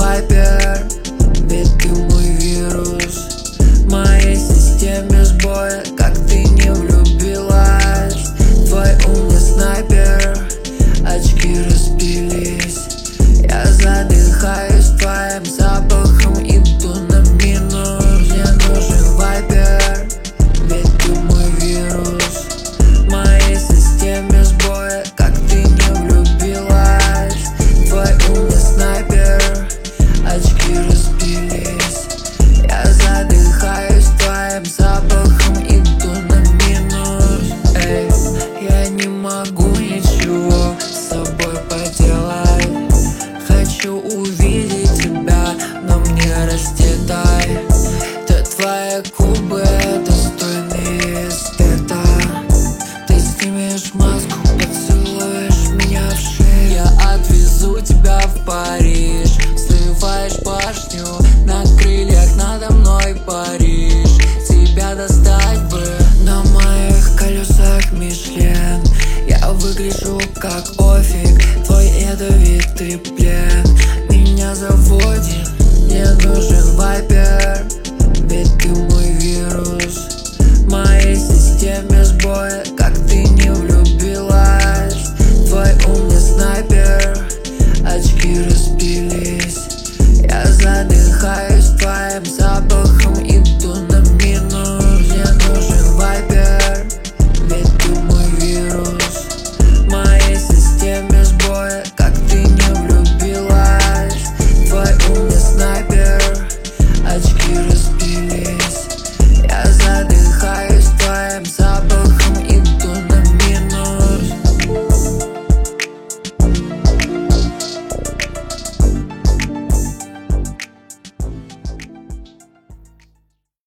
вайпер, ведь ты мой вирус. В моей системе сбоя, как ты не влюбилась. Твой ум не снайпер, очки разбились. Я задыхаюсь твоим запахом, иду на минус. Мне нужен вайпер, ведь ты мой вирус. В моей системе сбоя, как ты не влюбилась. Твой ум не снайпер, очки разбились. Я задыхаюсь твоим запахом, иду на минус. Эй, я не могу ничего с собой поделать. Хочу увидеть тебя, но мне расцветай. Да твои губы достойны эстета. Ты снимешь маску, поцелуешь меня в шею. Я отвезу тебя в Париж. Срываешь башню, на крыльях надо мной Париж. Тебя достать бы на моих колесах Мишлен. Я выгляжу как офиг, твой ядовитый плен меня заводит. Мне нужен вайпер, ведь ты мой вирус. В моей системе сбоя,